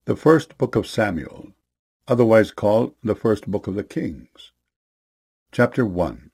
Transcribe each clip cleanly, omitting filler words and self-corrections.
The First Book of Samuel, otherwise called the First Book of the Kings. Chapter 1.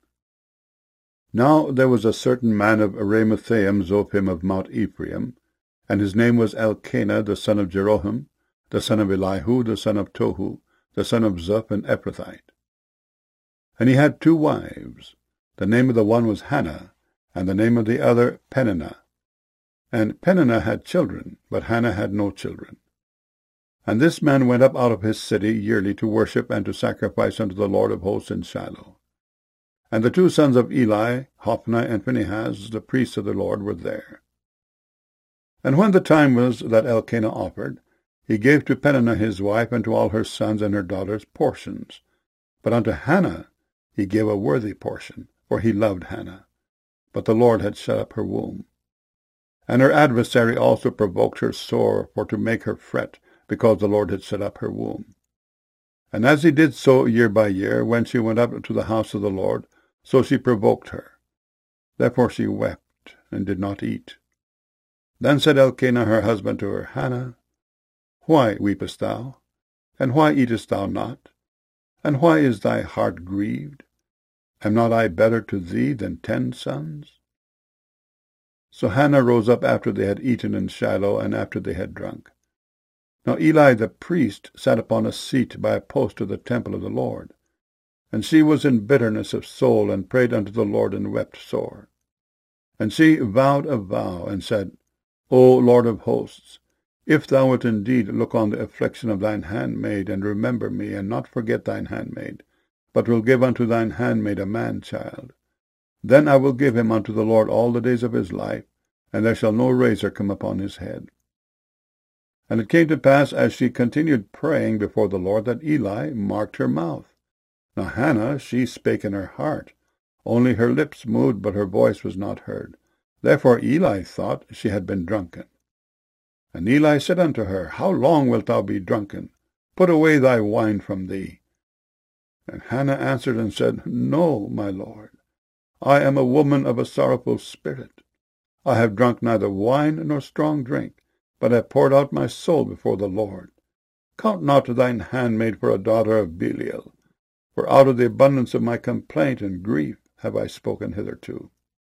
Now there was a certain man of Ramathaim Zophim of Mount Ephraim, and his name was Elkanah the son of Jeroham, the son of Elihu, the son of Tohu, the son of Zuph, an Ephrathite. And he had 2 wives. The name of the one was Hannah, and the name of the other Peninnah. And Peninnah had children, but Hannah had no children. And this man went up out of his city yearly to worship and to sacrifice unto the Lord of hosts in Shiloh. And the 2 sons of Eli, Hophni and Phinehas, the priests of the Lord, were there. And when the time was that Elkanah offered, he gave to Peninnah his wife and to all her sons and her daughters portions. But unto Hannah he gave a worthy portion, for he loved Hannah. But the Lord had shut up her womb. And her adversary also provoked her sore, for to make her fret, because the Lord had shut up her womb. And as he did so year by year, when she went up to the house of the Lord, so she provoked her. Therefore she wept, and did not eat. Then said Elkanah her husband to her, Hannah, why weepest thou? And why eatest thou not? And why is thy heart grieved? Am not I better to thee than 10 sons? So Hannah rose up after they had eaten in Shiloh, and after they had drunk. Now Eli the priest sat upon a seat by a post of the temple of the Lord. And she was in bitterness of soul, and prayed unto the Lord, and wept sore. And she vowed a vow, and said, O Lord of hosts, if thou wilt indeed look on the affliction of thine handmaid, and remember me, and not forget thine handmaid, but will give unto thine handmaid a man-child, then I will give him unto the Lord all the days of his life, and there shall no razor come upon his head. And it came to pass, as she continued praying before the Lord, that Eli marked her mouth. Now Hannah, she spake in her heart. Only her lips moved, but her voice was not heard. Therefore Eli thought she had been drunken. And Eli said unto her, How long wilt thou be drunken? Put away thy wine from thee. And Hannah answered and said, No, my Lord. I am a woman of a sorrowful spirit. I have drunk neither wine nor strong drink, but have poured out my soul before the Lord. Count not thine handmaid for a daughter of Belial, for out of the abundance of my complaint and grief have I spoken hitherto.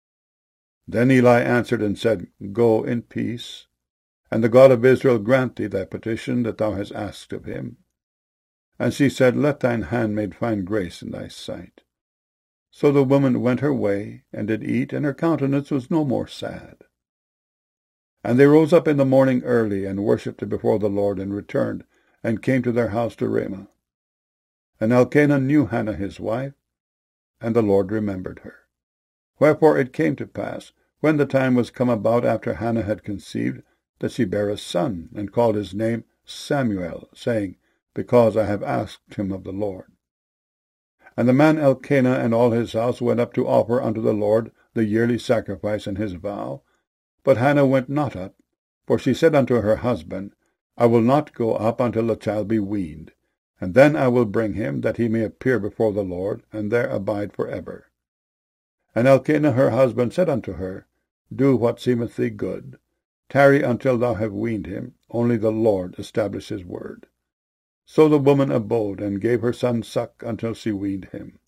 Then Eli answered and said, Go in peace, and the God of Israel grant thee thy petition that thou hast asked of him. And she said, Let thine handmaid find grace in thy sight. So the woman went her way, and did eat, and her countenance was no more sad. And they rose up in the morning early, and worshipped before the Lord, and returned, and came to their house to Ramah. And Elkanah knew Hannah his wife, and the Lord remembered her. Wherefore it came to pass, when the time was come about after Hannah had conceived, that she bare a son, and called his name Samuel, saying, Because I have asked him of the Lord. And the man Elkanah and all his house went up to offer unto the Lord the yearly sacrifice and his vow. But Hannah went not up, for she said unto her husband, I will not go up until the child be weaned, and then I will bring him, that he may appear before the Lord, and there abide for ever. And Elkanah her husband said unto her, Do what seemeth thee good. Tarry until thou have weaned him, only the Lord establish his word. So the woman abode, and gave her son suck until she weaned him.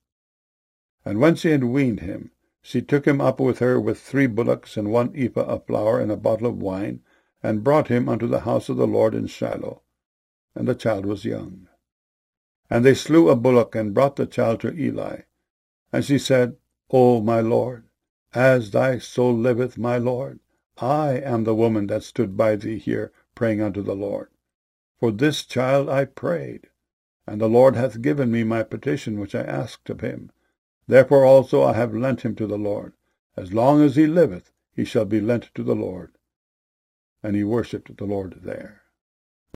And when she had weaned him, she took him up with her with 3 bullocks, and 1 ephah of flour, and a bottle of wine, and brought him unto the house of the Lord in Shiloh. And the child was young. And they slew a bullock, and brought the child to Eli. And she said, O my Lord, as thy soul liveth, my Lord, I am the woman that stood by thee here, praying unto the Lord. For this child I prayed, and the Lord hath given me my petition which I asked of him. Therefore also I have lent him to the Lord. As long as he liveth, he shall be lent to the Lord. And he worshipped the Lord there.